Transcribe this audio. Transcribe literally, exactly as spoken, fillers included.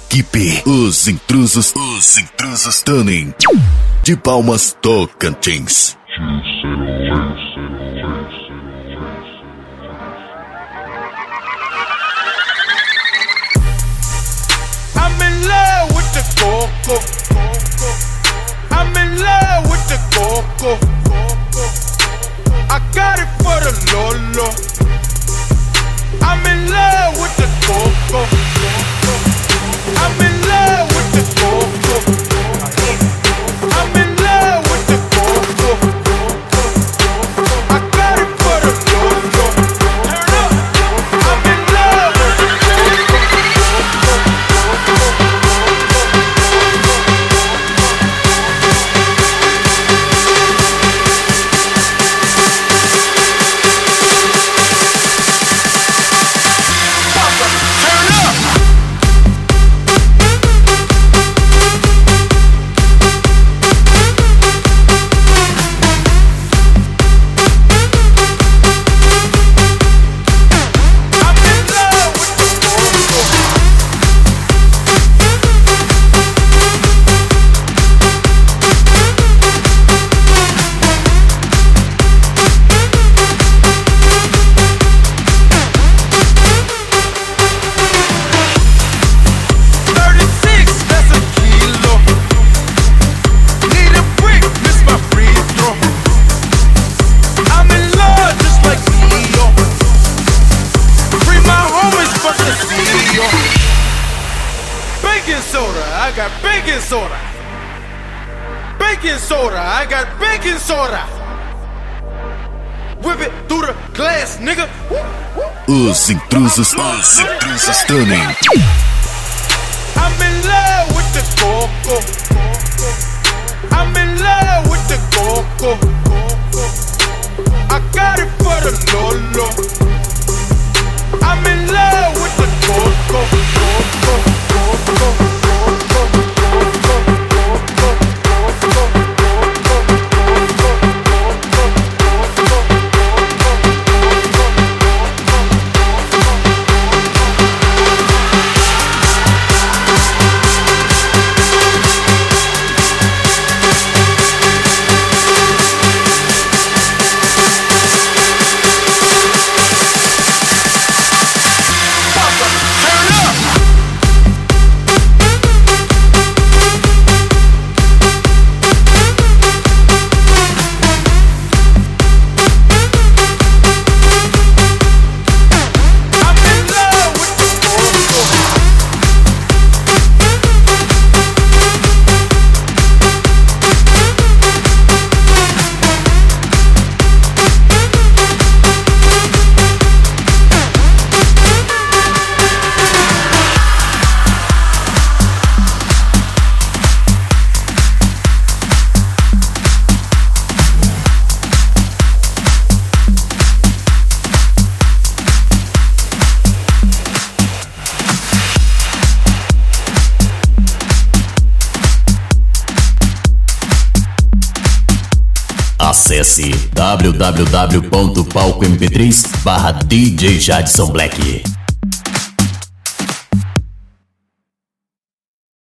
equipe, os intrusos, os intrusos Tuning, de Palmas, Tocantins. I'm in love with the coco. I'm in love with the coco. I got it for the Lolo. I'm in love with the coco. I'm in love with the coco. I'm in love with the coco. I got it for the Lolo. Turn up. I'm in love with the I got baking soda. Baking soda. I got baking soda. Whip it through the glass, nigga. Os intrusos, os intrusos Tuning. I'm in love with the coco. I'm in love with the coco. I got it for the Lolo. I'm in love with the coco. Coco, coco. Acesse w w w ponto palco m p três barra D J Jadson Black.